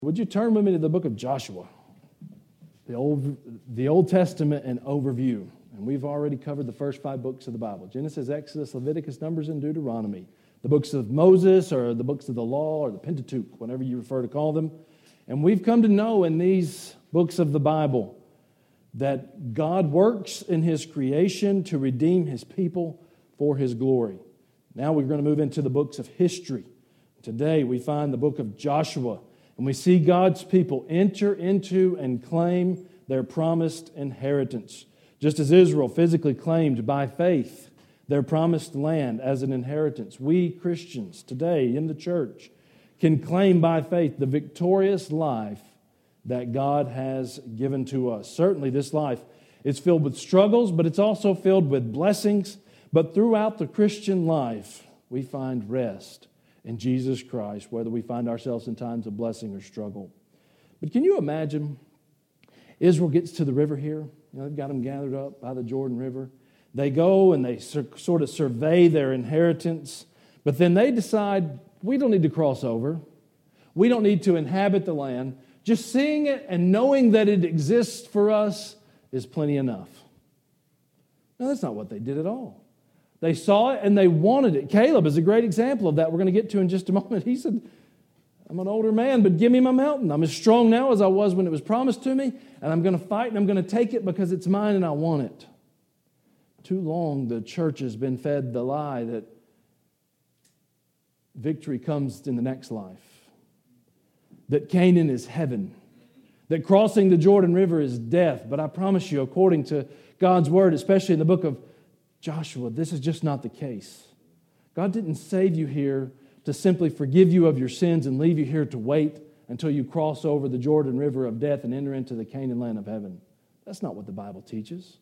Would you turn with me to the book of Joshua, the Old Testament and overview? And we've already covered the first 5 books of the Bible: Genesis, Exodus, Leviticus, Numbers, and Deuteronomy. The books of Moses, or the books of the law, or the Pentateuch, whatever you prefer to call them. And we've come to know in these books of the Bible that God works in His creation to redeem His people for His glory. Now we're going to move into the books of history. Today we find the book of Joshua, and we see God's people enter into and claim their promised inheritance. Just as Israel physically claimed by faith their promised land as an inheritance, we Christians today in the church can claim by faith the victorious life that God has given to us. Certainly this life is filled with struggles, but it's also filled with blessings. But throughout the Christian life, we find rest in Jesus Christ, whether we find ourselves in times of blessing or struggle. But can you imagine Israel gets to the river here? They've got them gathered up by the Jordan River. They go and they sort of survey their inheritance, but then they decide, we don't need to cross over. We don't need to inhabit the land. Just seeing it and knowing that it exists for us is plenty enough. No, that's not what they did at all. They saw it and they wanted it. Caleb is a great example of that. We're going to get to in just a moment. He said, I'm an older man, but give me my mountain. I'm as strong now as I was when it was promised to me, and I'm going to fight and I'm going to take it because it's mine and I want it. Too long the church has been fed the lie that victory comes in the next life, that Canaan is heaven, that crossing the Jordan River is death. But I promise you, according to God's word, especially in the book of Joshua, this is just not the case. God didn't save you here to simply forgive you of your sins and leave you here to wait until you cross over the Jordan River of death and enter into the Canaan land of heaven. That's not what the Bible teaches.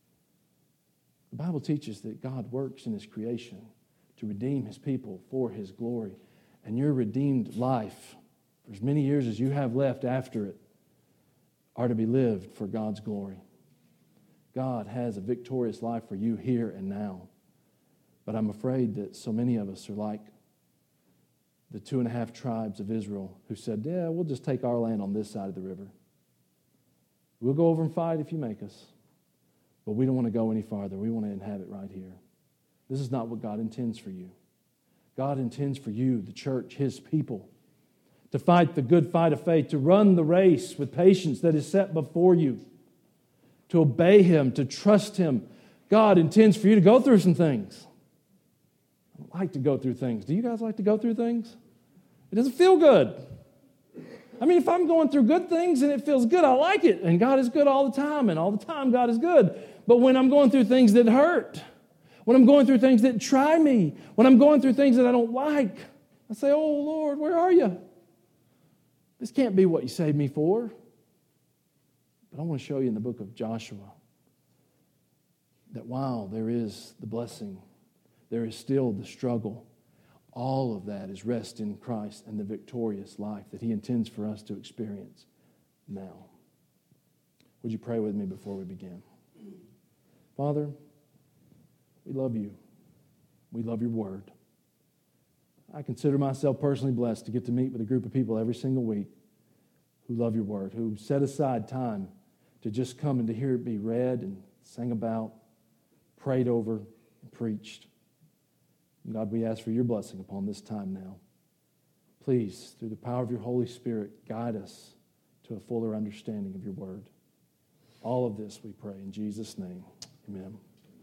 The Bible teaches that God works in His creation to redeem His people for His glory. And your redeemed life, for as many years as you have left after it, are to be lived for God's glory. God has a victorious life for you here and now. But I'm afraid that so many of us are like the 2.5 tribes of Israel who said, yeah, we'll just take our land on this side of the river. We'll go over and fight if you make us. But we don't want to go any farther. We want to inhabit right here. This is not what God intends for you. God intends for you, the church, His people, to fight the good fight of faith, to run the race with patience that is set before you, to obey Him, to trust Him. God intends for you to go through some things. I like to go through things. Do you guys like to go through things? It doesn't feel good. I mean, if I'm going through good things and it feels good, I like it. And God is good all the time, and all the time God is good. But when I'm going through things that hurt, when I'm going through things that try me, when I'm going through things that I don't like, I say, oh, Lord, where are you? This can't be what you saved me for. But I want to show you in the book of Joshua that while there is the blessing, there is still the struggle. All of that is rest in Christ and the victorious life that He intends for us to experience now. Would you pray with me before we begin? Father, we love You. We love Your word. I consider myself personally blessed to get to meet with a group of people every single week who love Your word, who set aside time to just come and to hear it be read and sang about, prayed over, and preached. God, we ask for Your blessing upon this time now. Please, through the power of Your Holy Spirit, guide us to a fuller understanding of Your word. All of this we pray in Jesus' name. Amen.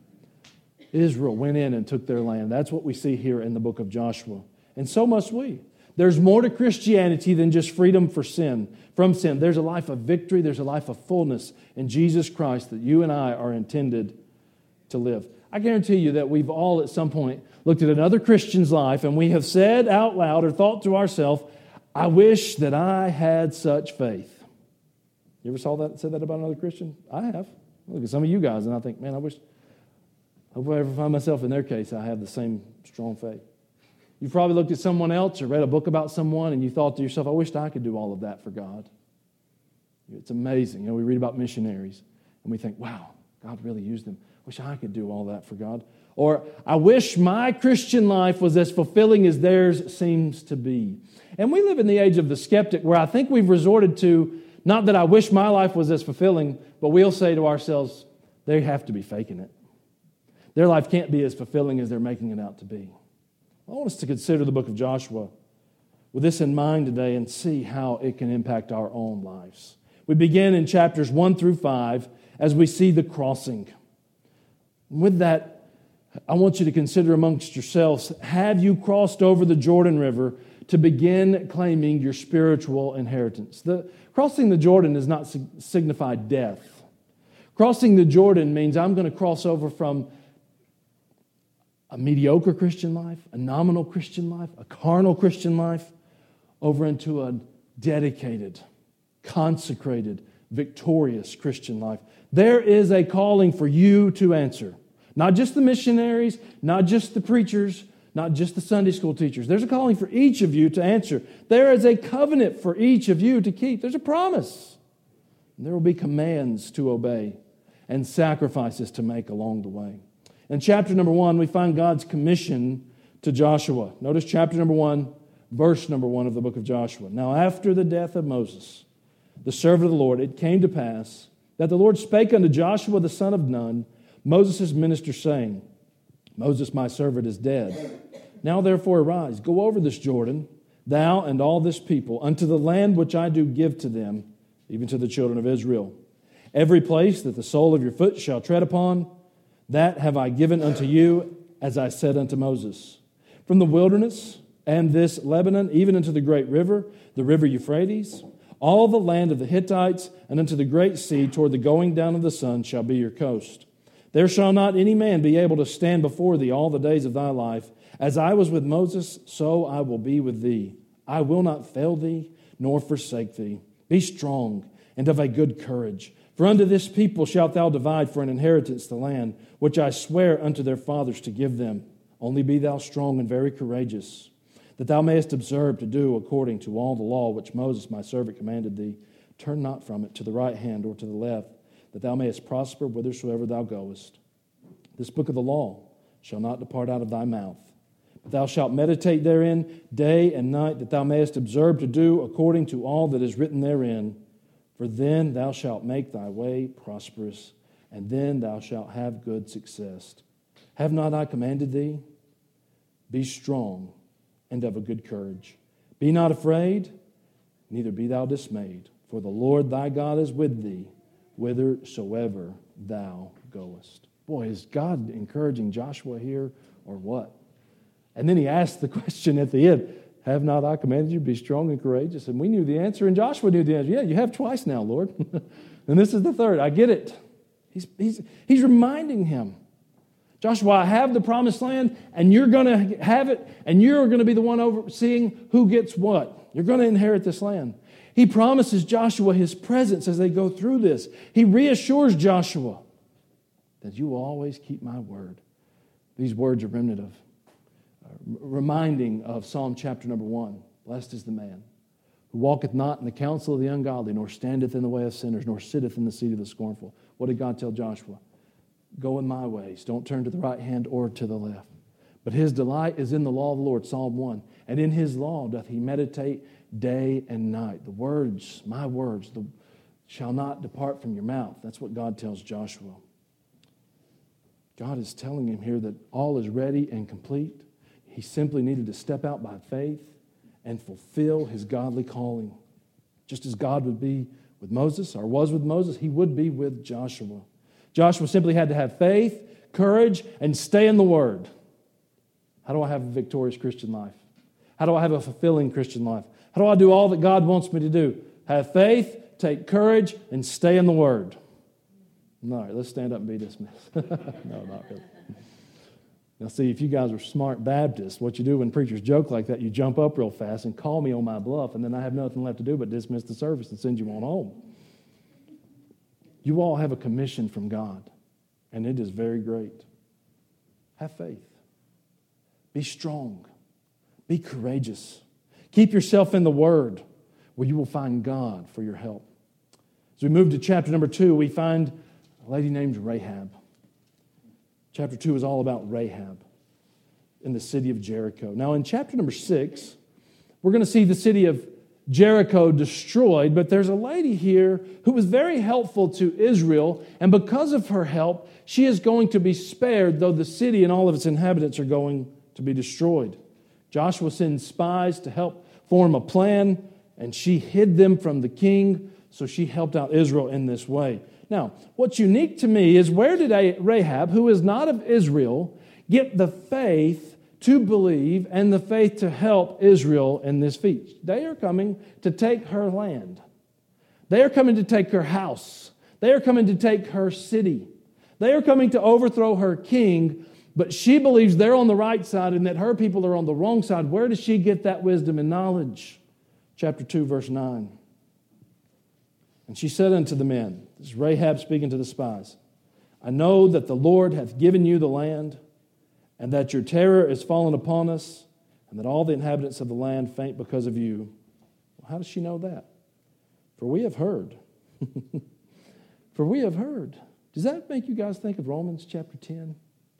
Israel went in and took their land. That's what we see here in the book of Joshua. And so must we. There's more to Christianity than just freedom from sin. There's a life of victory. There's a life of fullness in Jesus Christ that you and I are intended to live. I guarantee you that we've all at some point looked at another Christian's life and we have said out loud or thought to ourselves, I wish that I had such faith. You ever said that about another Christian? I have. Look at some of you guys and I think, man, I hope I ever find myself in their case, I have the same strong faith. You've probably looked at someone else or read a book about someone and you thought to yourself, I wished I could do all of that for God. It's amazing. We read about missionaries and we think, wow, God really used them. I wish I could do all that for God. Or, I wish my Christian life was as fulfilling as theirs seems to be. And we live in the age of the skeptic, where I think we've resorted to, not that I wish my life was as fulfilling, but we'll say to ourselves, they have to be faking it. Their life can't be as fulfilling as they're making it out to be. I want us to consider the book of Joshua with this in mind today and see how it can impact our own lives. We begin in chapters 1 through 5 as we see the crossing. With that, I want you to consider amongst yourselves, have you crossed over the Jordan River to begin claiming your spiritual inheritance? Crossing the Jordan does not signify death. Crossing the Jordan means I'm going to cross over from a mediocre Christian life, a nominal Christian life, a carnal Christian life, over into a dedicated, consecrated, victorious Christian life. There is a calling for you to answer. Not just the missionaries, not just the preachers, not just the Sunday school teachers. There's a calling for each of you to answer. There is a covenant for each of you to keep. There's a promise. And there will be commands to obey and sacrifices to make along the way. In chapter number 1, we find God's commission to Joshua. Notice chapter number 1, verse number 1 of the book of Joshua. Now after the death of Moses, the servant of the Lord, it came to pass that the Lord spake unto Joshua the son of Nun, Moses' minister, saying, Moses my servant is dead. Now therefore arise, go over this Jordan, thou and all this people, unto the land which I do give to them, even to the children of Israel. Every place that the sole of your foot shall tread upon, that have I given unto you, as I said unto Moses. From the wilderness and this Lebanon, even unto the great river, the river Euphrates, all the land of the Hittites, and unto the great sea toward the going down of the sun shall be your coast. There shall not any man be able to stand before thee all the days of thy life. As I was with Moses, so I will be with thee. I will not fail thee, nor forsake thee. Be strong and of a good courage. For unto this people shalt thou divide for an inheritance the land, which I swear unto their fathers to give them. Only be thou strong and very courageous, that thou mayest observe to do according to all the law which Moses my servant commanded thee. Turn not from it to the right hand or to the left, that thou mayest prosper whithersoever thou goest. This book of the law shall not depart out of thy mouth, but thou shalt meditate therein day and night, that thou mayest observe to do according to all that is written therein. For then thou shalt make thy way prosperous, and then thou shalt have good success. Have not I commanded thee? Be strong and of a good courage. Be not afraid, neither be thou dismayed, for the Lord thy God is with thee, whithersoever thou goest. Boy, is God encouraging Joshua here or what? And then he asked the question at the end, have not I commanded you to be strong and courageous? And we knew the answer, and Joshua knew the answer. Yeah, you have twice now, Lord. And this is the third. I get it. He's reminding him, Joshua, I have the promised land, and you're going to have it, and you're going to be the one overseeing who gets what. You're going to inherit this land. He promises Joshua his presence as they go through this. He reassures Joshua that you will always keep my word. These words are reminding of Psalm chapter number 1. Blessed is the man who walketh not in the counsel of the ungodly, nor standeth in the way of sinners, nor sitteth in the seat of the scornful. What did God tell Joshua? Go in my ways. Don't turn to the right hand or to the left. But his delight is in the law of the Lord, Psalm 1. And in his law doth he meditate day and night. The words, my words, shall not depart from your mouth. That's what God tells Joshua. God is telling him here that all is ready and complete. He simply needed to step out by faith and fulfill his godly calling. Just as God would be with Moses, or was with Moses, he would be with Joshua. Joshua simply had to have faith, courage, and stay in the Word. How do I have a victorious Christian life? How do I have a fulfilling Christian life? How do I do all that God wants me to do? Have faith, take courage, and stay in the Word. All right, let's stand up and be dismissed. No, not really. Now see, if you guys are smart Baptists, what you do when preachers joke like that, you jump up real fast and call me on my bluff, and then I have nothing left to do but dismiss the service and send you on home. You all have a commission from God, and it is very great. Have faith. Be strong. Be courageous. Keep yourself in the Word, where you will find God for your help. As we move to chapter number 2, we find a lady named Rahab. Chapter 2 is all about Rahab in the city of Jericho. Now, in chapter number 6, we're going to see the city of Jericho destroyed, but there's a lady here who was very helpful to Israel, and because of her help, she is going to be spared, though the city and all of its inhabitants are going to be destroyed. Joshua sends spies to help form a plan, and she hid them from the king, so she helped out Israel in this way. Now, what's unique to me is, where did Rahab, who is not of Israel, get the faith to believe and the faith to help Israel in this feat? They are coming to take her land. They are coming to take her house. They are coming to take her city. They are coming to overthrow her king, but she believes they're on the right side and that her people are on the wrong side. Where does she get that wisdom and knowledge? Chapter 2, verse 9. And she said unto the men, this is Rahab speaking to the spies, I know that the Lord hath given you the land, and that your terror is fallen upon us, and that all the inhabitants of the land faint because of you. Well, how does she know that? For we have heard. For we have heard. Does that make you guys think of Romans chapter 10?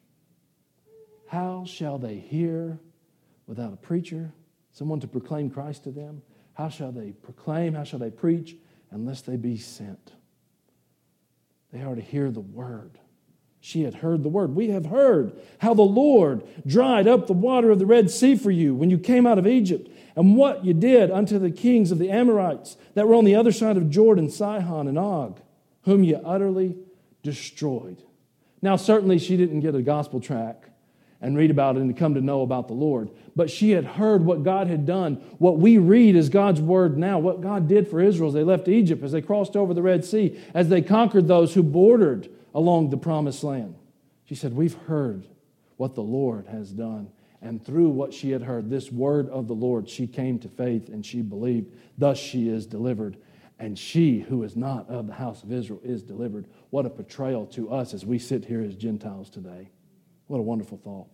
How shall they hear without a preacher, someone to proclaim Christ to them? How shall they proclaim, how shall they preach, unless they be sent? They are to hear the word. She had heard the word. We have heard how the Lord dried up the water of the Red Sea for you when you came out of Egypt, and what you did unto the kings of the Amorites that were on the other side of Jordan, Sihon and Og, whom you utterly destroyed. Now, certainly she didn't get a gospel tract and read about it and come to know about the Lord, but she had heard what God had done. What we read is God's word now, what God did for Israel as they left Egypt, as they crossed over the Red Sea, as they conquered those who bordered along the promised land. She said, we've heard what the Lord has done. And through what she had heard, this word of the Lord, she came to faith and she believed. Thus she is delivered. And she who is not of the house of Israel is delivered. What a portrayal to us as we sit here as Gentiles today. What a wonderful thought.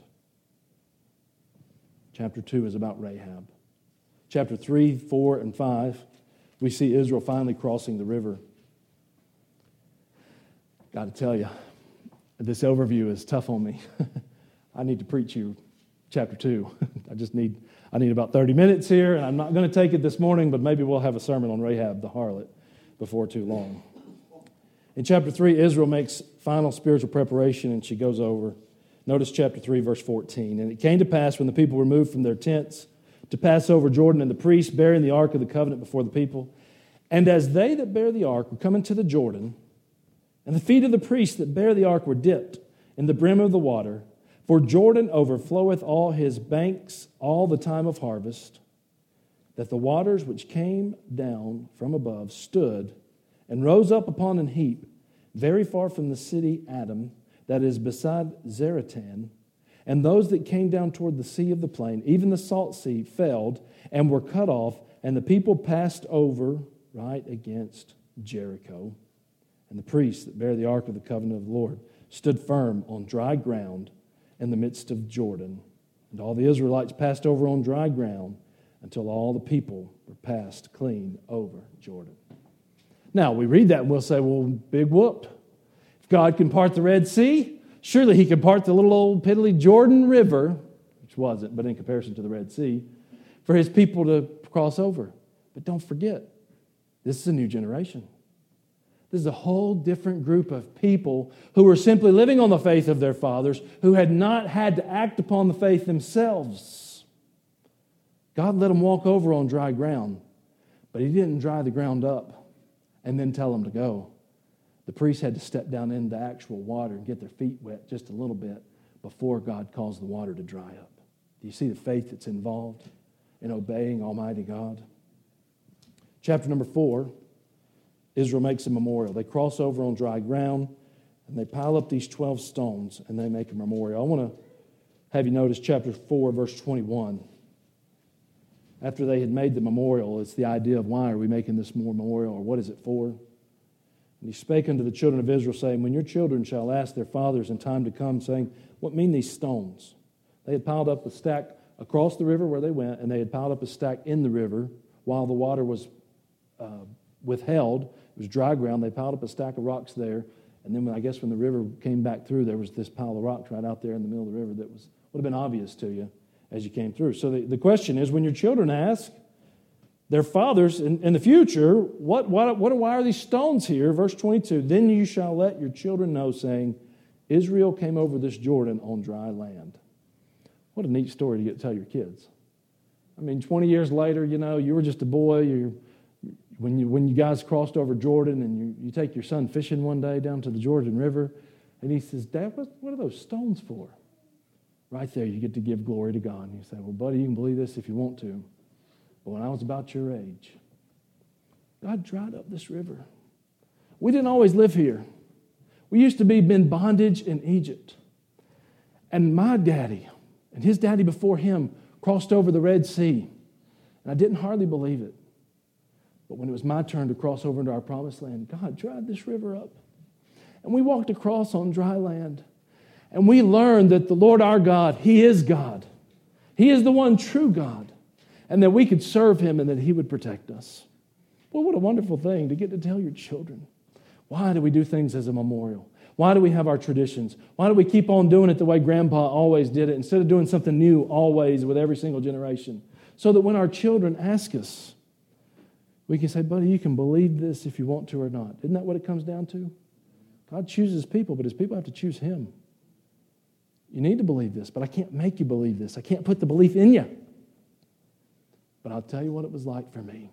Chapter 2 is about Rahab. Chapter 3, 4, and 5, we see Israel finally crossing the river. Got to tell you, this overview is tough on me. I need to preach you chapter 2. I need about 30 minutes here, and I'm not going to take it this morning, but maybe we'll have a sermon on Rahab the harlot before too long. In chapter 3, Israel makes final spiritual preparation, and she goes over. Notice chapter 3, verse 14. And it came to pass when the people were moved from their tents to pass over Jordan, and the priests bearing the ark of the covenant before the people. And as they that bear the ark were coming to the Jordan, and the feet of the priests that bear the ark were dipped in the brim of the water, for Jordan overfloweth all his banks all the time of harvest, that the waters which came down from above stood and rose up upon an heap, very far from the city Adam, that is beside Zaratan, and those that came down toward the sea of the plain, even the salt sea, failed and were cut off, and the people passed over right against Jericho. And the priests that bear the ark of the covenant of the Lord stood firm on dry ground in the midst of Jordan. And all the Israelites passed over on dry ground until all the people were passed clean over Jordan. Now, we read that and we'll say, well, big whoop. If God can part the Red Sea, surely he can part the little old piddly Jordan River, which wasn't, but in comparison to the Red Sea, for his people to cross over. But don't forget, this is a new generation. This is a whole different group of people who were simply living on the faith of their fathers, who had not had to act upon the faith themselves. God let them walk over on dry ground, but he didn't dry the ground up and then tell them to go. The priests had to step down in the actual water and get their feet wet just a little bit before God caused the water to dry up. Do you see the faith that's involved in obeying Almighty God? Chapter number 4. Israel makes a memorial. They cross over on dry ground, and they pile up these 12 stones, and they make a memorial. I want to have you notice chapter 4, verse 21. After they had made the memorial, it's the idea of why are we making this memorial, or what is it for? And he spake unto the children of Israel, saying, when your children shall ask their fathers in time to come, saying, what mean these stones? They had piled up a stack across the river where they went, and they had piled up a stack in the river while the water was withheld. It was dry ground. They piled up a stack of rocks there, And then I guess when the river came back through, there was this pile of rocks right out there in the middle of the river that would have been obvious to you as you came through. So the question is, when your children ask their fathers in the future, why are these stones here? Verse 22, then you shall let your children know, saying, Israel came over this Jordan on dry land. What a neat story to get to tell your kids. I mean, 20 years later, you were just a boy. When you guys crossed over Jordan and you take your son fishing one day down to the Jordan River, and he says, Dad, what are those stones for? Right there, you get to give glory to God. And you say, well, buddy, you can believe this if you want to. But when I was about your age, God dried up this river. We didn't always live here. We used to be in bondage in Egypt. And my daddy and his daddy before him crossed over the Red Sea. And I didn't hardly believe it. But when it was my turn to cross over into our promised land, God dried this river up. And we walked across on dry land. And we learned that the Lord our God, He is God. He is the one true God. And that we could serve Him and that He would protect us. Well, what a wonderful thing to get to tell your children. Why do we do things as a memorial? Why do we have our traditions? Why do we keep on doing it the way Grandpa always did it instead of doing something new always with every single generation? So that when our children ask us, we can say, buddy, you can believe this if you want to or not. Isn't that what it comes down to? God chooses people, but His people have to choose Him. You need to believe this, but I can't make you believe this. I can't put the belief in you. But I'll tell you what it was like for me.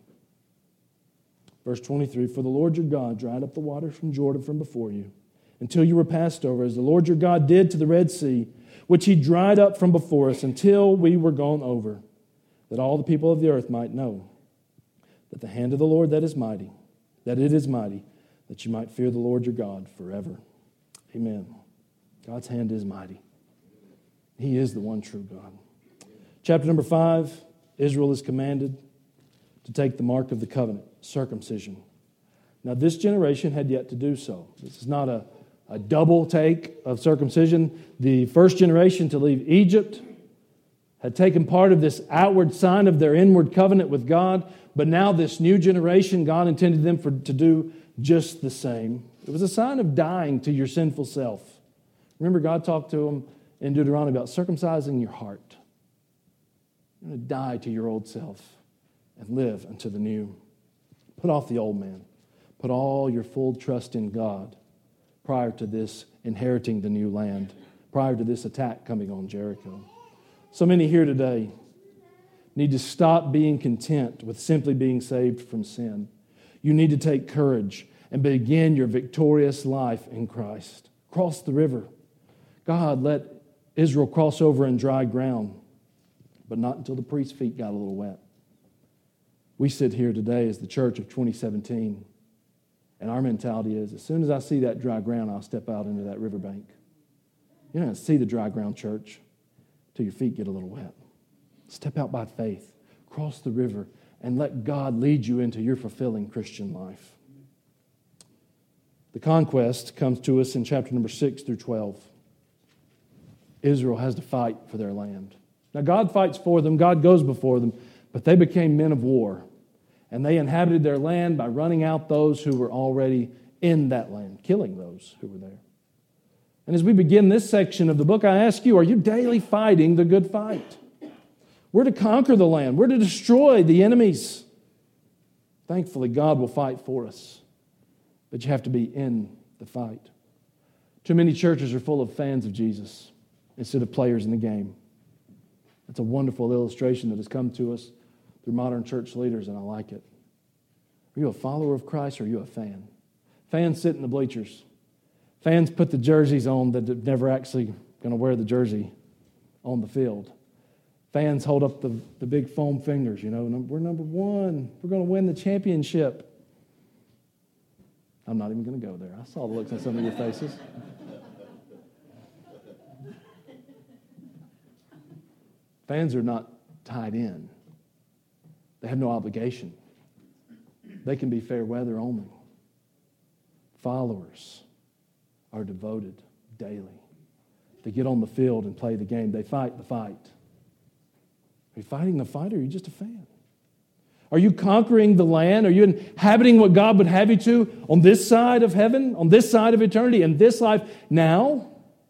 Verse 23, for the Lord your God dried up the waters from Jordan from before you, until you were passed over, as the Lord your God did to the Red Sea, which He dried up from before us until we were gone over, that all the people of the earth might know that the hand of the Lord that it is mighty, that you might fear the Lord your God forever. Amen. God's hand is mighty. He is the one true God. Chapter number 5, Israel is commanded to take the mark of the covenant, circumcision. Now, this generation had yet to do so. This is not a double take of circumcision. The first generation to leave Egypt had taken part of this outward sign of their inward covenant with God, but now this new generation, God intended them to do just the same. It was a sign of dying to your sinful self. Remember, God talked to them in Deuteronomy about circumcising your heart. You're going to die to your old self and live unto the new. Put off the old man. Put all your full trust in God prior to this inheriting the new land, prior to this attack coming on Jericho. So many here today need to stop being content with simply being saved from sin. You need to take courage and begin your victorious life in Christ. Cross the river. God let Israel cross over in dry ground, but not until the priest's feet got a little wet. We sit here today as the church of 2017, and our mentality is, as soon as I see that dry ground, I'll step out into that riverbank. You're not going to see the dry ground, church, till your feet get a little wet. Step out by faith, cross the river, and let God lead you into your fulfilling Christian life. The conquest comes to us in chapter number 6 through 12. Israel has to fight for their land. Now, God fights for them. God goes before them. But they became men of war. And they inhabited their land by running out those who were already in that land, killing those who were there. And as we begin this section of the book, I ask you, are you daily fighting the good fight? We're to conquer the land. We're to destroy the enemies. Thankfully, God will fight for us. But you have to be in the fight. Too many churches are full of fans of Jesus instead of players in the game. That's a wonderful illustration that has come to us through modern church leaders, and I like it. Are you a follower of Christ or are you a fan? Fans sit in the bleachers. Fans put the jerseys on that are never actually going to wear the jersey on the field. Fans hold up the big foam fingers, we're number one. We're going to win the championship. I'm not even going to go there. I saw the looks on some of your faces. Fans are not tied in. They have no obligation. They can be fair weather only. Followers are devoted daily. They get on the field and play the game. They fight the fight. Are you fighting the fight or are you just a fan? Are you conquering the land? Are you inhabiting what God would have you to on this side of heaven, on this side of eternity, in this life now?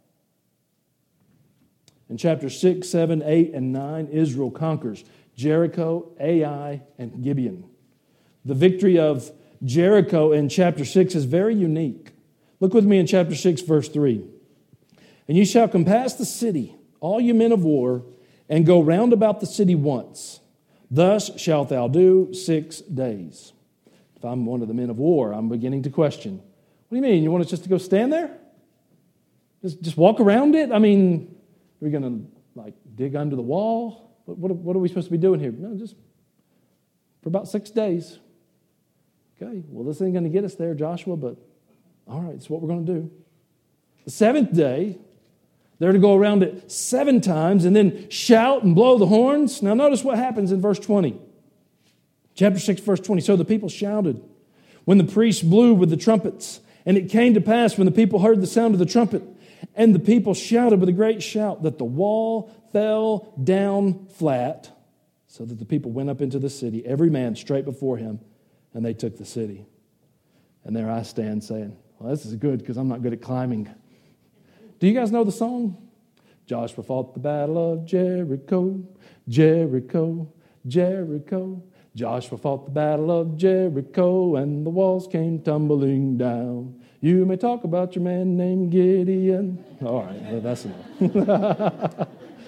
In chapter 6, 7, 8, and 9, Israel conquers Jericho, Ai, and Gibeon. The victory of Jericho in chapter 6 is very unique. Look with me in chapter 6, verse 3. And you shall compass the city, all you men of war, and go round about the city once. Thus shalt thou do 6 days. If I'm one of the men of war, I'm beginning to question. What do you mean? You want us just to go stand there? Just walk around it? I mean, are we going to dig under the wall? What are we supposed to be doing here? No, just for about 6 days. Okay, well, this ain't going to get us there, Joshua, but all right, it's what we're going to do. The 7th day, they're to go around it 7 times and then shout and blow the horns. Now notice what happens in verse 20. Chapter 6, verse 20. So the people shouted when the priests blew with the trumpets. And it came to pass when the people heard the sound of the trumpet and the people shouted with a great shout that the wall fell down flat, so that the people went up into the city, every man straight before him, and they took the city. And there I stand saying, well, this is good because I'm not good at climbing. Do you guys know the song? Joshua fought the battle of Jericho, Jericho, Jericho. Joshua fought the battle of Jericho, and the walls came tumbling down. You may talk about your man named Gideon. All right, well, that's enough.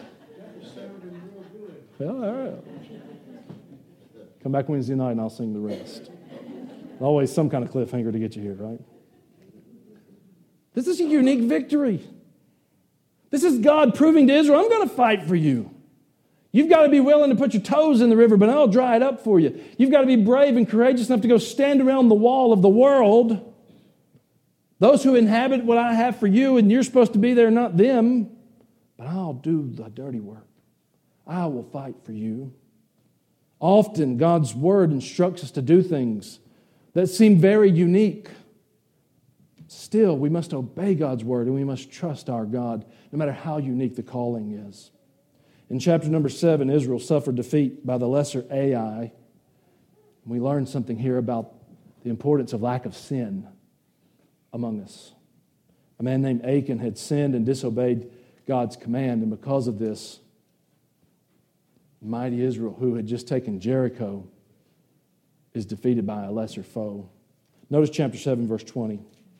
Well, all right. Come back Wednesday night and I'll sing the rest. Always some kind of cliffhanger to get you here, right? This is a unique victory. This is God proving to Israel, I'm going to fight for you. You've got to be willing to put your toes in the river, but I'll dry it up for you. You've got to be brave and courageous enough to go stand around the wall of the world. Those who inhabit what I have for you, and you're supposed to be there, not them, but I'll do the dirty work. I will fight for you. Often God's word instructs us to do things that seem very unique. Still, we must obey God's word and we must trust our God, no matter how unique the calling is. In chapter number 7, Israel suffered defeat by the lesser Ai. We learn something here about the importance of lack of sin among us. A man named Achan had sinned and disobeyed God's command, and because of this, mighty Israel, who had just taken Jericho, is defeated by a lesser foe. Notice chapter 7, verse 20.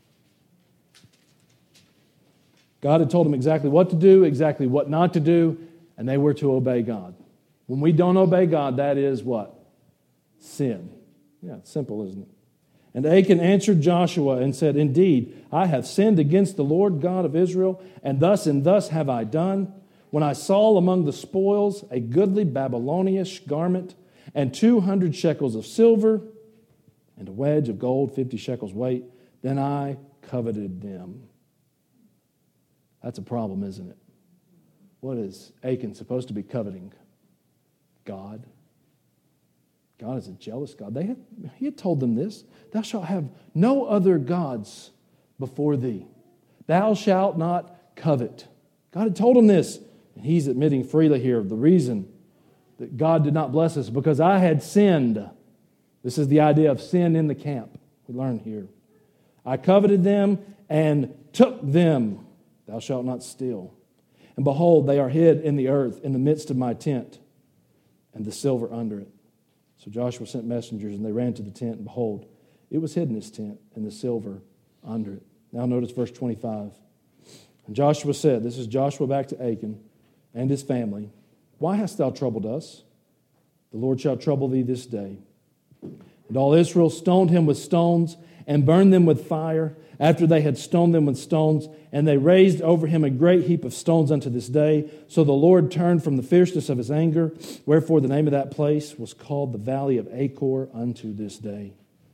God had told them exactly what to do, exactly what not to do, and they were to obey God. When we don't obey God, that is what? Sin. Yeah, it's simple, isn't it? And Achan answered Joshua and said, Indeed, I have sinned against the Lord God of Israel, and thus have I done. When I saw among the spoils a goodly Babylonish garment, and 200 shekels of silver, and a wedge of gold, 50 shekels weight, then I coveted them. That's a problem, isn't it? What is Achan supposed to be coveting? God. God is a jealous God. He had told them this. Thou shalt have no other gods before thee. Thou shalt not covet. God had told him this. And he's admitting freely here the reason that God did not bless us because I had sinned. This is the idea of sin in the camp. We learn here. I coveted them and took them. Thou shalt not steal. And behold, they are hid in the earth in the midst of my tent, and the silver under it. So Joshua sent messengers, and they ran to the tent, and behold, it was hid in his tent, and the silver under it. Now notice verse 25. And Joshua said, this is Joshua back to Achan and his family, Why hast thou troubled us? The Lord shall trouble thee this day. And all Israel stoned him with stones and burned them with fire after they had stoned them with stones. And they raised over him a great heap of stones unto this day. So the Lord turned from the fierceness of his anger. Wherefore the name of that place was called the Valley of Achor unto this day.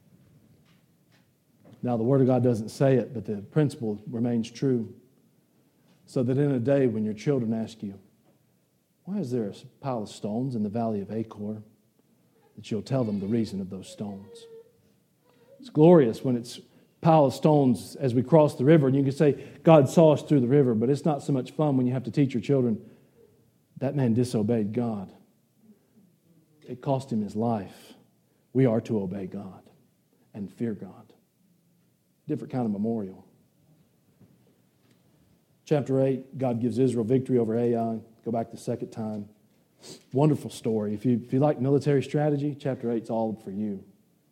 Now the Word of God doesn't say it, but the principle remains true. So that in a day when your children ask you, why is there a pile of stones in the Valley of Achor? That you'll tell them the reason of those stones. It's glorious when it's a pile of stones as we cross the river, and you can say, God saw us through the river, but it's not so much fun when you have to teach your children, that man disobeyed God. It cost him his life. We are to obey God and fear God. Different kind of memorial. Chapter 8, God gives Israel victory over Ai. Go back the second time. Wonderful story. If you like military strategy, chapter 8 is all for you.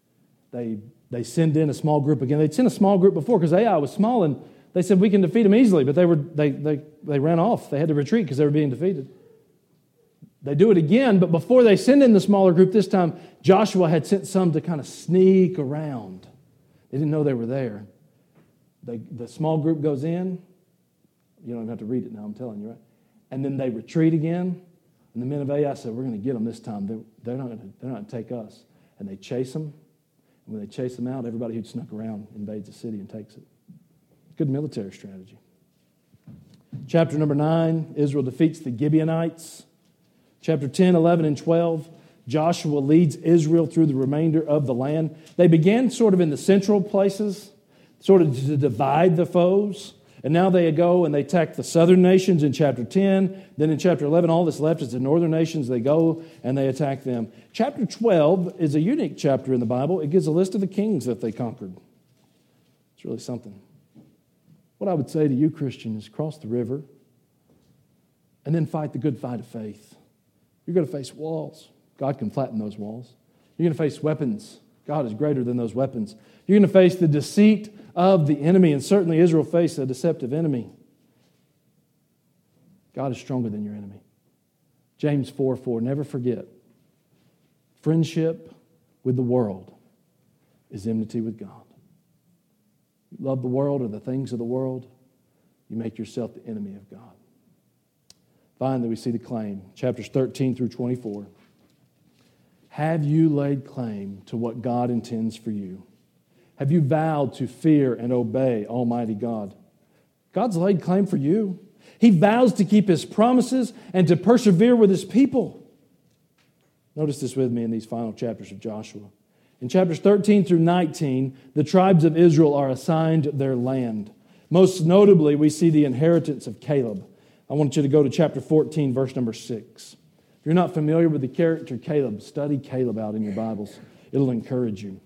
They send in a small group again. They'd sent a small group before because Ai was small, and they said, we can defeat them easily, but they ran off. They had to retreat because they were being defeated. They do it again, but before they send in the smaller group this time, Joshua had sent some to kind of sneak around. They didn't know they were there. The small group goes in. You don't even have to read it now, I'm telling you, right? And then they retreat again. And the men of Ai said, we're going to get them this time. They're not going to take us. And they chase them. And when they chase them out, everybody who'd snuck around invades the city and takes it. Good military strategy. Chapter number 9, Israel defeats the Gibeonites. Chapter 10, 11, and 12, Joshua leads Israel through the remainder of the land. They began sort of in the central places, sort of to divide the foes. And now they go and they attack the southern nations in chapter 10. Then in chapter 11, all that's left is the northern nations. They go and they attack them. Chapter 12 is a unique chapter in the Bible. It gives a list of the kings that they conquered. It's really something. What I would say to you, Christian, is cross the river and then fight the good fight of faith. You're going to face walls. God can flatten those walls. You're going to face weapons. God is greater than those weapons. You're going to face the deceit of the enemy, and certainly Israel faced a deceptive enemy. God is stronger than your enemy. James 4:4, never forget, friendship with the world is enmity with God. You love the world or the things of the world, you make yourself the enemy of God. Finally, we see the claim, chapters 13 through 24. Have you laid claim to what God intends for you? Have you vowed to fear and obey Almighty God? God's laid claim for you. He vows to keep His promises and to persevere with His people. Notice this with me in these final chapters of Joshua. In chapters 13 through 19, the tribes of Israel are assigned their land. Most notably, we see the inheritance of Caleb. I want you to go to chapter 14, verse number 6. If you're not familiar with the character Caleb, study Caleb out in your Bibles. It'll encourage you.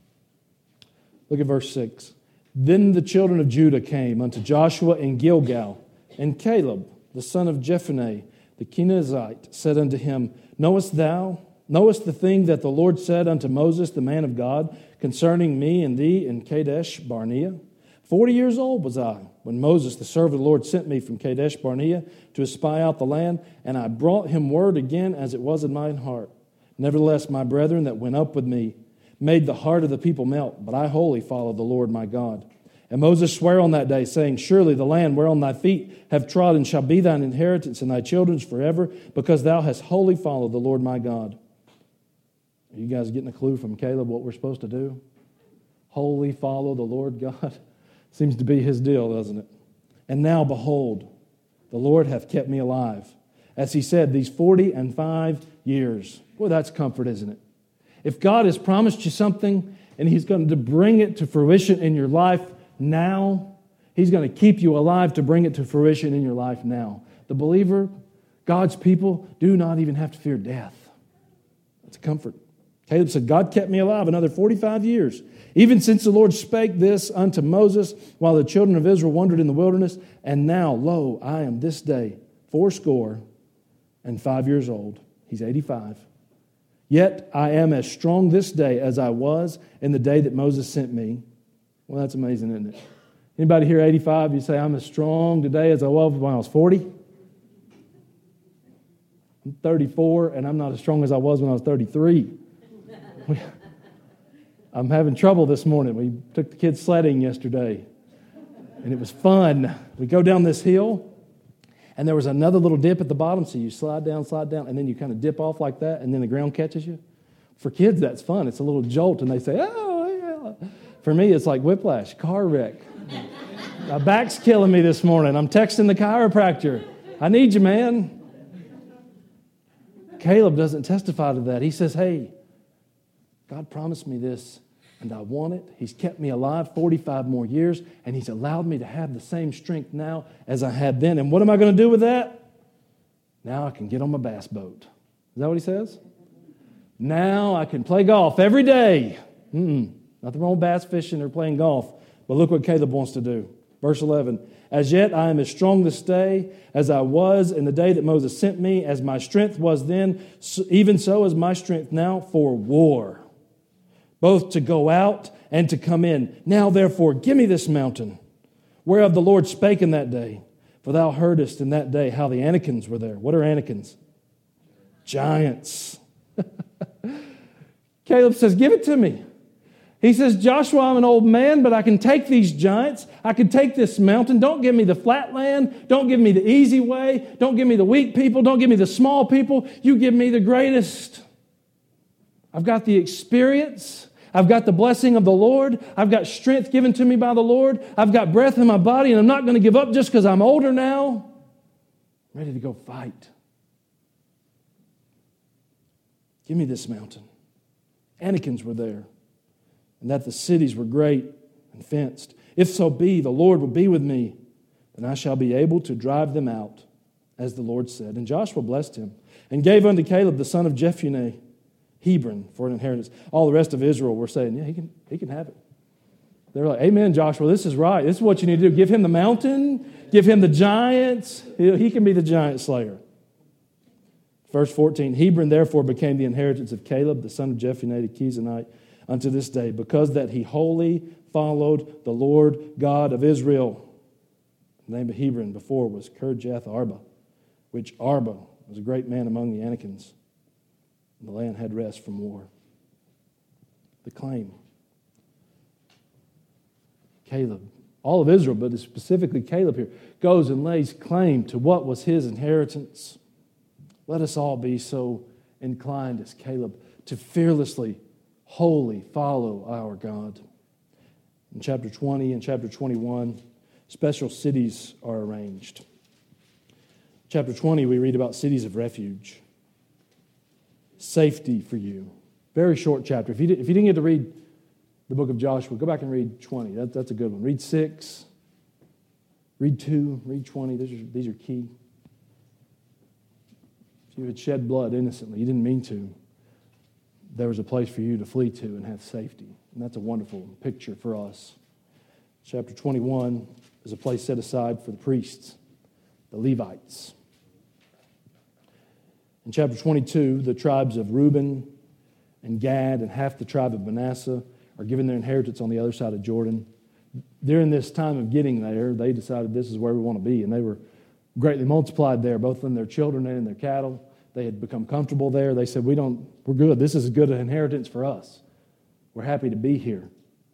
Look at verse 6. Then the children of Judah came unto Joshua in Gilgal, and Caleb, the son of Jephunneh, the Kenizzite, said unto him, Knowest the thing that the Lord said unto Moses, the man of God, concerning me and thee in Kadesh Barnea? 40 years old was I when Moses, the servant of the Lord, sent me from Kadesh Barnea to espy out the land, and I brought him word again as it was in mine heart. Nevertheless, my brethren that went up with me made the heart of the people melt, but I wholly followed the Lord my God. And Moses sware on that day, saying, Surely the land whereon thy feet have trodden shall be thine inheritance and thy children's forever, because thou hast wholly followed the Lord my God. Are you guys getting a clue from Caleb what we're supposed to do? Wholly follow the Lord God. Seems to be his deal, doesn't it? And now, behold, the Lord hath kept me alive. As he said, these 45 years. Boy, that's comfort, isn't it? If God has promised you something and He's going to bring it to fruition in your life now, He's going to keep you alive to bring it to fruition in your life now. The believer, God's people, do not even have to fear death. That's a comfort. Caleb said, God kept me alive another 45 years, even since the Lord spake this unto Moses while the children of Israel wandered in the wilderness. And now, lo, I am this day 85 years old. He's 85. Yet I am as strong this day as I was in the day that Moses sent me. Well, that's amazing, isn't it? Anybody here 85, you say, I'm as strong today as I was when I was 40? I'm 34, and I'm not as strong as I was when I was 33. I'm having trouble this morning. We took the kids sledding yesterday, and it was fun. We go down this hill, and there was another little dip at the bottom, so you slide down, and then you kind of dip off like that, and then the ground catches you. For kids, that's fun. It's a little jolt, and they say, oh, yeah. For me, it's like whiplash, car wreck. My back's killing me this morning. I'm texting the chiropractor. I need you, man. Caleb doesn't testify to that. He says, hey, God promised me this, and I want it. He's kept me alive 45 more years, and He's allowed me to have the same strength now as I had then. And what am I going to do with that? Now I can get on my bass boat. Is that what he says? Now I can play golf every day. Nothing wrong with bass fishing or playing golf. But look what Caleb wants to do. Verse 11. As yet I am as strong this day as I was in the day that Moses sent me, as my strength was then, even so is my strength now for war, both to go out and to come in. Now therefore give me this mountain, whereof the Lord spake in that day. For thou heardest in that day how the Anakins were there. What are Anakins? Giants. Caleb says, give it to me. He says, Joshua, I'm an old man, but I can take these giants. I can take this mountain. Don't give me the flat land. Don't give me the easy way. Don't give me the weak people. Don't give me the small people. You give me the greatest. I've got the experience. I've got the blessing of the Lord. I've got strength given to me by the Lord. I've got breath in my body, and I'm not going to give up just because I'm older now. I'm ready to go fight. Give me this mountain. Anakins were there, and that the cities were great and fenced. If so be the Lord will be with me, then I shall be able to drive them out, as the Lord said. And Joshua blessed him, and gave unto Caleb the son of Jephunneh Hebron for an inheritance. All the rest of Israel were saying, yeah, he can have it. They're like, amen, Joshua, this is right. This is what you need to do. Give him the mountain. Give him the giants. He can be the giant slayer. Verse 14, Hebron therefore became the inheritance of Caleb, the son of Jephunneh the Kenizzite, unto this day, because that he wholly followed the Lord God of Israel. The name of Hebron before was Kirjath Arba, which Arba was a great man among the Anakins. And the land had rest from war. The claim. Caleb, all of Israel, but specifically Caleb here, goes and lays claim to what was his inheritance. Let us all be so inclined as Caleb to fearlessly, wholly follow our God. In chapter 20 and chapter 21, special cities are arranged. Chapter 20, we read about cities of refuge. Safety for you. Very short chapter. If you didn't get to read the book of Joshua, go back and read 20. That's a good one. Read 6. Read 2. Read 20. These are key. If you had shed blood innocently, you didn't mean to, there was a place for you to flee to and have safety. And that's a wonderful picture for us. Chapter 21 is a place set aside for the priests, the Levites. In chapter 22, the tribes of Reuben and Gad and half the tribe of Manasseh are given their inheritance on the other side of Jordan. During this time of getting there, they decided this is where we want to be, and they were greatly multiplied there, both in their children and in their cattle. They had become comfortable there. They said, we're good. This is as good an inheritance for us. We're happy to be here.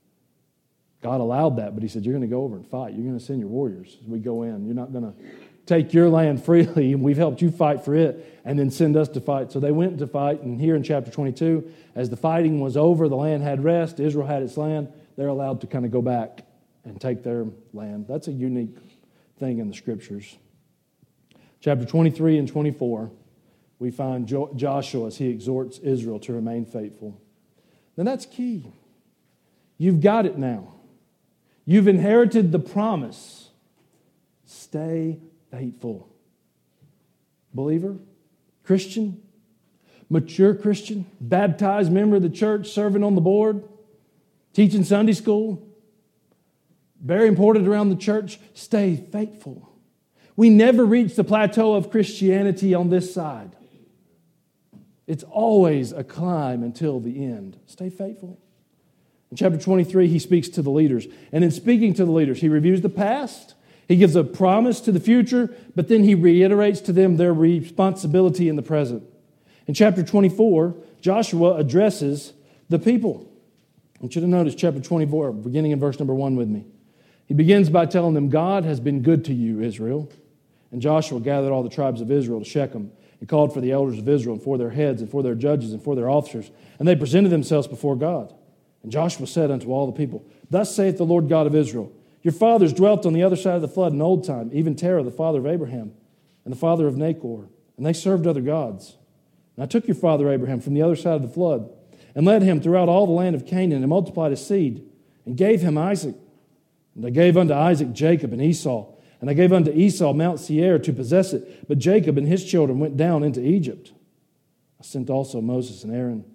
God allowed that, but he said, you're going to go over and fight. You're going to send your warriors as we go in. You're not going to take your land freely, and we've helped you fight for it, and then send us to fight. So they went to fight, and here in chapter 22, as the fighting was over, the land had rest, Israel had its land, they're allowed to kind of go back and take their land. That's a unique thing in the Scriptures. Chapter 23 and 24, we find Joshua as he exhorts Israel to remain faithful. Then that's key. You've got it now. You've inherited the promise. Stay faithful. Believer, Christian, mature Christian, baptized member of the church, serving on the board, teaching Sunday school, very important around the church, stay faithful. We never reach the plateau of Christianity on this side. It's always a climb until the end. Stay faithful. In chapter 23, he speaks to the leaders. And in speaking to the leaders, he reviews the past. He gives a promise to the future, but then he reiterates to them their responsibility in the present. In chapter 24, Joshua addresses the people. I want you to notice chapter 24, beginning in verse number 1 with me. He begins by telling them, God has been good to you, Israel. And Joshua gathered all the tribes of Israel to Shechem and called for the elders of Israel and for their heads and for their judges and for their officers. And they presented themselves before God. And Joshua said unto all the people, Thus saith the Lord God of Israel, Your fathers dwelt on the other side of the flood in old time, even Terah, the father of Abraham, and the father of Nachor, and they served other gods. And I took your father Abraham from the other side of the flood, and led him throughout all the land of Canaan, and multiplied his seed, and gave him Isaac. And I gave unto Isaac Jacob and Esau, and I gave unto Esau Mount Seir to possess it, but Jacob and his children went down into Egypt. I sent also Moses and Aaron,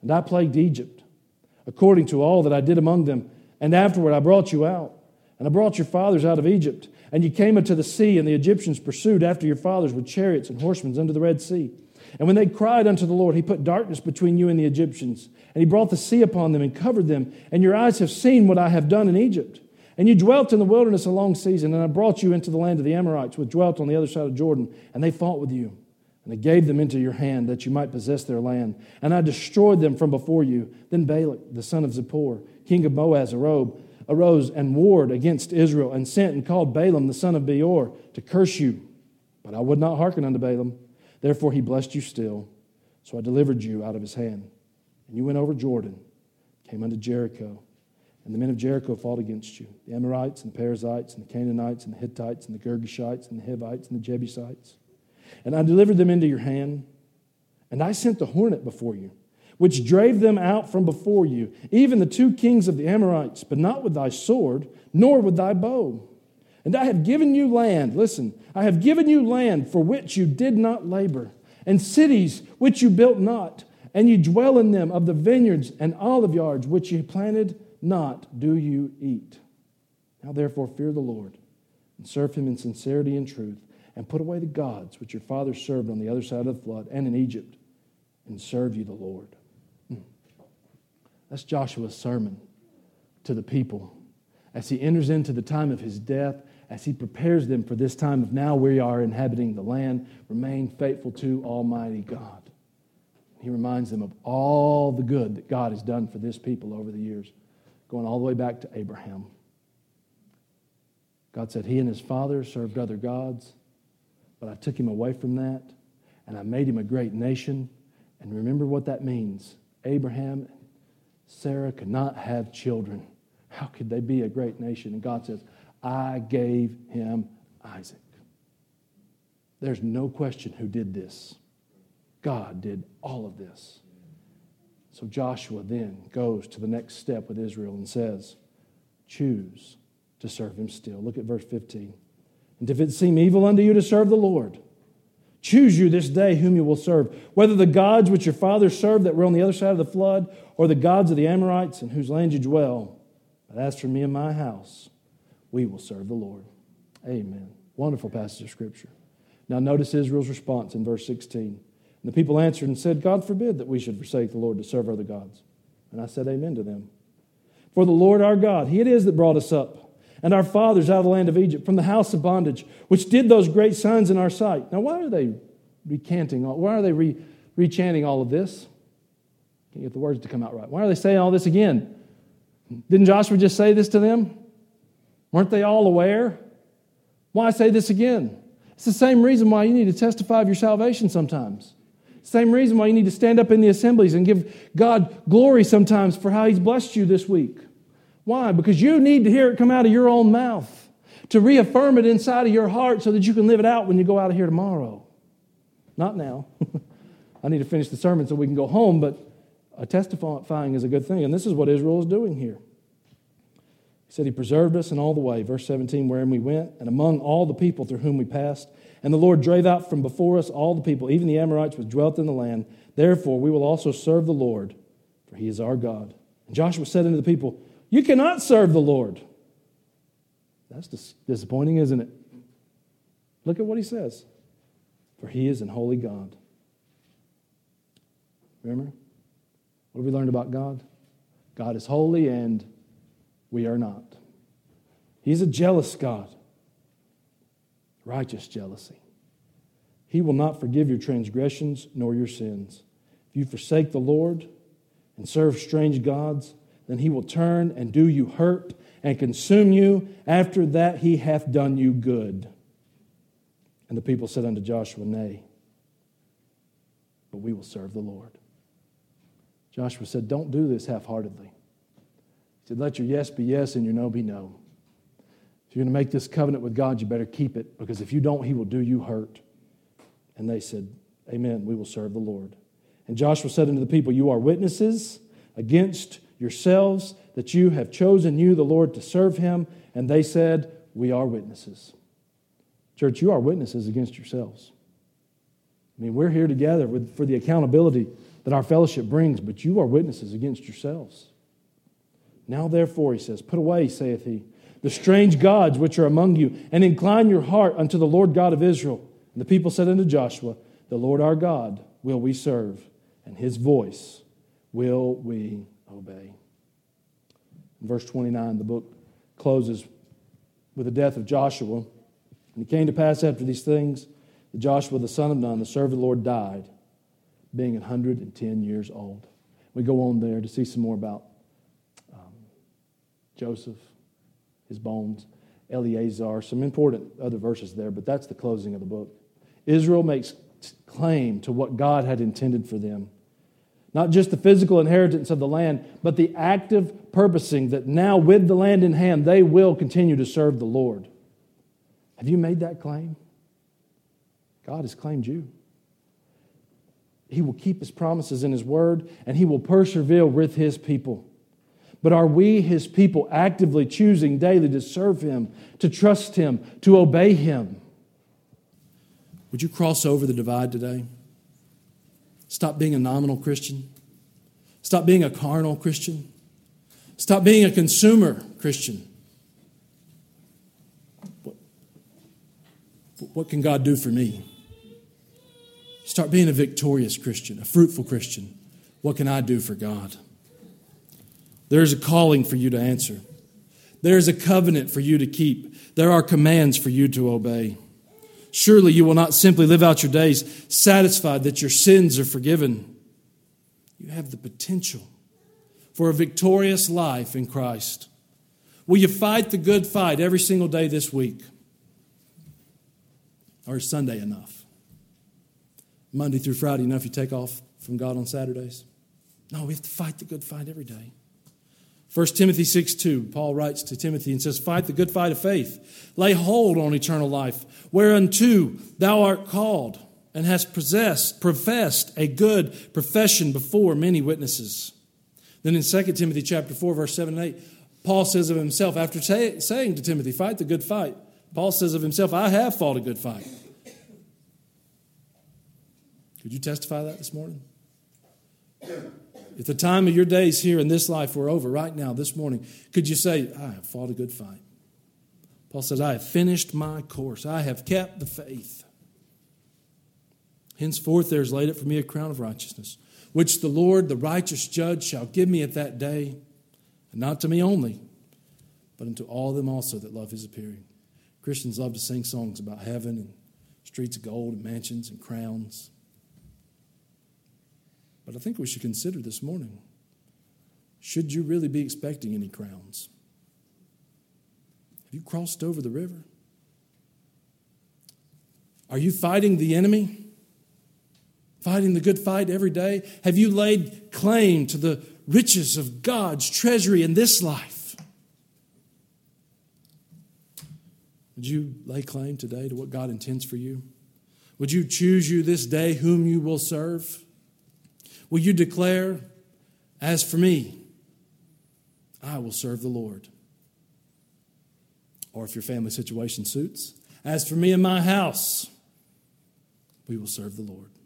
And I plagued Egypt, according to all that I did among them. And afterward I brought you out, and I brought your fathers out of Egypt. And you came into the sea, and the Egyptians pursued after your fathers with chariots and horsemen unto the Red Sea. And when they cried unto the Lord, he put darkness between you and the Egyptians. And he brought the sea upon them and covered them. And your eyes have seen what I have done in Egypt. And you dwelt in the wilderness a long season. And I brought you into the land of the Amorites, which dwelt on the other side of Jordan. And they fought with you. And I gave them into your hand, that you might possess their land. And I destroyed them from before you. Then Balak, the son of Zippor, king of Moab, arose and warred against Israel, and sent and called Balaam, the son of Beor, to curse you. But I would not hearken unto Balaam. Therefore he blessed you still. So I delivered you out of his hand. And you went over Jordan, came unto Jericho. And the men of Jericho fought against you, the Amorites and the Perizzites and the Canaanites and the Hittites and the Girgashites and the Hivites and the Jebusites. And I delivered them into your hand. And I sent the hornet before you, which drave them out from before you, even the 2 kings of the Amorites, but not with thy sword, nor with thy bow. And I have given you land, listen, I have given you land for which you did not labor, and cities which you built not, and you dwell in them. Of the vineyards and olive yards which you planted not, do you eat. Now therefore fear the Lord, and serve him in sincerity and truth, and put away the gods which your fathers served on the other side of the flood and in Egypt, and serve you the Lord. That's Joshua's sermon to the people as he enters into the time of his death, as he prepares them for this time of now we are inhabiting the land. Remain faithful to Almighty God. He reminds them of all the good that God has done for this people over the years, going all the way back to Abraham. God said he and his father served other gods, but I took him away from that, and I made him a great nation. And remember what that means. Abraham, Sarah could not have children. How could they be a great nation? And God says, I gave him Isaac. There's no question who did this. God did all of this. So Joshua then goes to the next step with Israel and says, choose to serve him still. Look at verse 15. And if it seem evil unto you to serve the Lord, choose you this day whom you will serve, whether the gods which your fathers served that were on the other side of the flood, or the gods of the Amorites in whose land you dwell. But as for me and my house, we will serve the Lord. Amen. Wonderful passage of Scripture. Now notice Israel's response in verse 16. And the people answered and said, God forbid that we should forsake the Lord to serve other gods. And I said, amen to them. For the Lord our God, he it is that brought us up, and our fathers out of the land of Egypt, from the house of bondage, which did those great signs in our sight. Now, why are they rechanting all of this? Can't get the words to come out right. Why are they saying all this again? Didn't Joshua just say this to them? Weren't they all aware? Why say this again? It's the same reason why you need to testify of your salvation sometimes. Same reason why you need to stand up in the assemblies and give God glory sometimes for how he's blessed you this week. Why? Because you need to hear it come out of your own mouth, to reaffirm it inside of your heart so that you can live it out when you go out of here tomorrow. Not now. I need to finish the sermon so we can go home, but testifying is a good thing. And this is what Israel is doing here. He said he preserved us in all the way, verse 17, wherein we went, and among all the people through whom we passed. And the Lord drave out from before us all the people, even the Amorites which dwelt in the land. Therefore we will also serve the Lord, for he is our God. And Joshua said unto the people, you cannot serve the Lord. That's disappointing, isn't it? Look at what he says. For he is an holy God. Remember? What have we learned about God? God is holy and we are not. He's a jealous God. Righteous jealousy. He will not forgive your transgressions nor your sins. If you forsake the Lord and serve strange gods, then he will turn and do you hurt and consume you. After that he hath done you good. And the people said unto Joshua, nay, but we will serve the Lord. Joshua said, don't do this half-heartedly. He said, let your yes be yes and your no be no. If you're going to make this covenant with God, you better keep it, because if you don't, he will do you hurt. And they said, amen, we will serve the Lord. And Joshua said unto the people, you are witnesses against yourselves that you have chosen you, the Lord, to serve him. And they said, we are witnesses. Church, you are witnesses against yourselves. I mean, we're here together for the accountability that our fellowship brings, but you are witnesses against yourselves. Now therefore, he says, put away, saith he, the strange gods which are among you, and incline your heart unto the Lord God of Israel. And the people said unto Joshua, the Lord our God will we serve, and his voice will we obey. In verse 29, the book closes with the death of Joshua. And it came to pass after these things that Joshua the son of Nun, the servant of the Lord, died, being 110 years old. We go on there to see some more about Joseph, his bones, Eleazar, some important other verses there, but that's the closing of the book. Israel makes claim to what God had intended for them. Not just the physical inheritance of the land, but the active purposing that now with the land in hand, they will continue to serve the Lord. Have you made that claim? God has claimed you. He will keep his promises in his word, and he will persevere with his people. But are we, his people, actively choosing daily to serve him, to trust him, to obey him? Would you cross over the divide today? Stop being a nominal Christian. Stop being a carnal Christian. Stop being a consumer Christian. What can God do for me? Start being a victorious Christian, a fruitful Christian. What can I do for God? There's a calling for you to answer. There's a covenant for you to keep. There are commands for you to obey. Surely you will not simply live out your days satisfied that your sins are forgiven. You have the potential for a victorious life in Christ. Will you fight the good fight every single day this week? Or is Sunday enough? Monday through Friday enough you take off from God on Saturdays? No, we have to fight the good fight every day. 1 Timothy 6:2, Paul writes to Timothy and says, fight the good fight of faith. Lay hold on eternal life, whereunto thou art called and hast professed a good profession before many witnesses. Then in 2 Timothy chapter 4, verse 7 and 8, Paul says of himself, after saying to Timothy, fight the good fight, Paul says of himself, I have fought a good fight. Could you testify that this morning? If the time of your days here in this life were over right now, this morning, could you say, I have fought a good fight? Paul says, I have finished my course. I have kept the faith. Henceforth there is laid up for me a crown of righteousness, which the Lord, the righteous judge, shall give me at that day, and not to me only, but unto all them also that love his appearing. Christians love to sing songs about heaven and streets of gold and mansions and crowns. But I think we should consider this morning, should you really be expecting any crowns? Have you crossed over the river? Are you fighting the enemy? Fighting the good fight every day? Have you laid claim to the riches of God's treasury in this life? Would you lay claim today to what God intends for you? Would you choose you this day whom you will serve? Will you declare, as for me, I will serve the Lord? Or if your family situation suits, as for me and my house, we will serve the Lord.